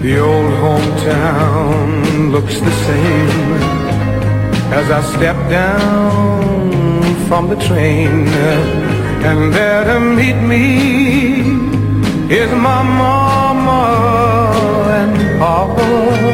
The old hometown looks the same as I step down from the train, and there to meet me is my mama and papa.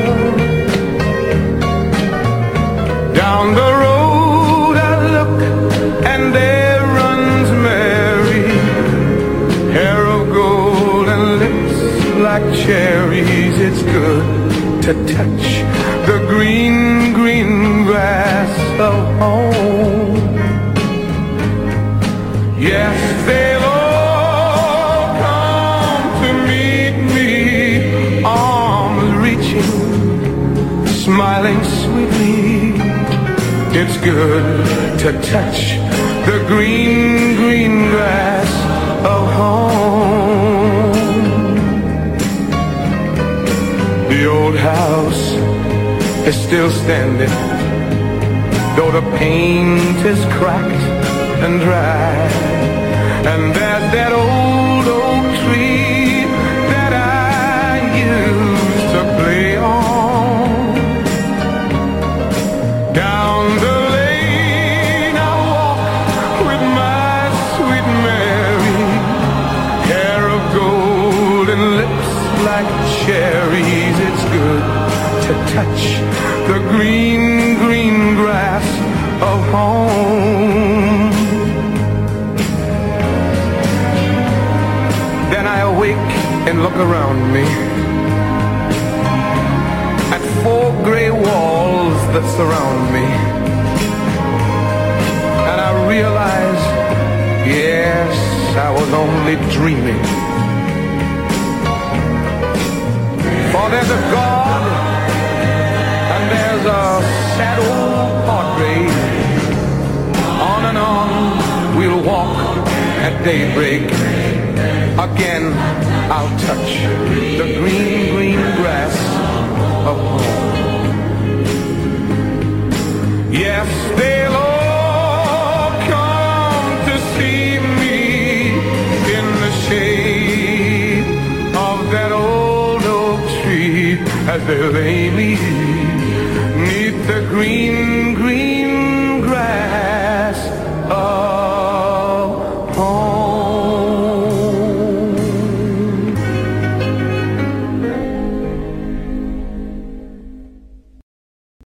Down the road I look, and there runs Mary, hair of gold and lips like cherries. It's good to touch the green, green grass of home. Yes, they'll all come to meet me, arms reaching, smiling sweetly. It's good to touch the green, green grass of home. The old house is still standing, though the paint is cracked and dry. And there's that old oak tree that I used to play on. Down the lane I walk with my sweet Mary, hair of gold and lips like cherries. It's good to touch the green, green grass of home. Then I awake and look around me at 4 gray walls that surround me, and I realize, yes, I was only dreaming. For there's a God and there's a sad old portrait. On and on we'll walk at daybreak. Again I'll touch the green, green grass of home. Yes, they'll all come to see me in the shade of that old oak tree, as they lay me 'neath the green